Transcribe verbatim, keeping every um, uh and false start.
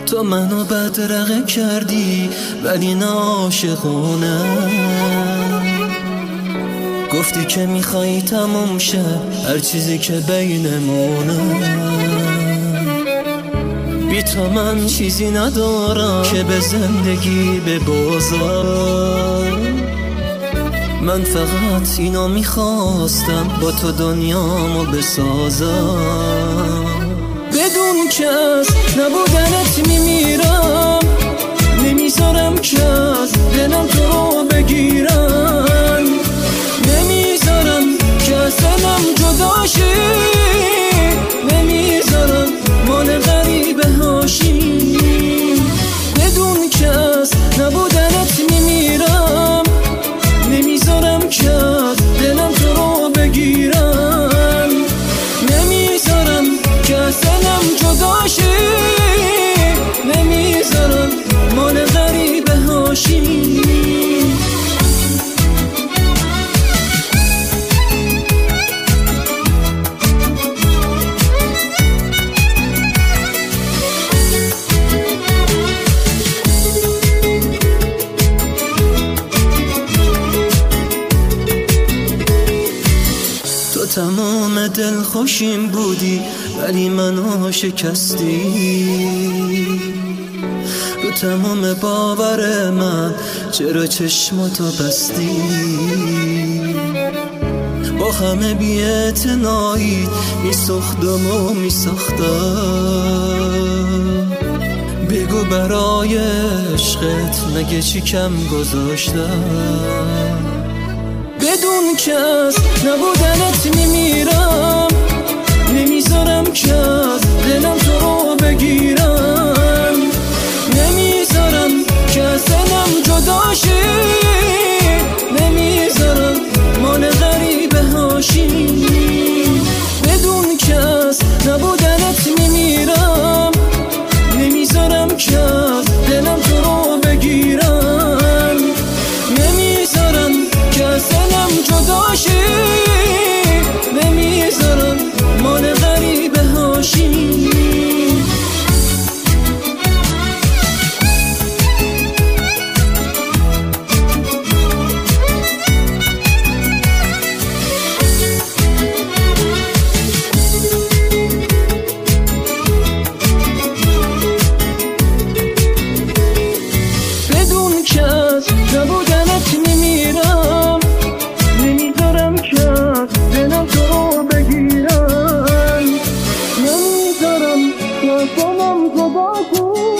تو منو بدرقه کردی ولی نه عاشقونه. گفتی که میخوای تموم شه هر چیزی که بینمونه. بی تو من چیزی ندارم که به زندگی ببازم. من فقط اینو میخواستم با تو دنیامو بسازم. بدون که از نبودنت میمیرم، نمیذارم که از دلم تو رو بگیرن، نمیذارم که از دلم جدا شی، نمیذارم مال غریبه هاشی. بدون که از نبودنت میمیرم، نمیذارم که از دلم تو رو بگیرن، نمیذارم که از دلم جدا شی، نمیذارم مال غریبه هاشی. تو تمام دل خوشیم بودی ولی منو شکستی. رو تمام باور من چرا چشماتو بستی؟ با همه بی‌اعتنایی میساختم و میساختم. بگو برای عشقت مگه چی کم گذاشتم؟ بدون که از نبودنت میمیرم، نمیذارم که از دلم تو رو بگیرن، نمیذارم که از دلم جدا شی، نمیذارم مال غریبه هاشی. بدون که از نبودنت میمیرم، نمیذارم که از دلم تو رو بگیرن، نمیذارم که از دلم جدا شی، نمیذارم مال غریبه هاشی. بدون که از نبودنت میمیرم، نمیذارم که از دلم تو رو بگیرن، نمیذارم که از دلم جدا شی.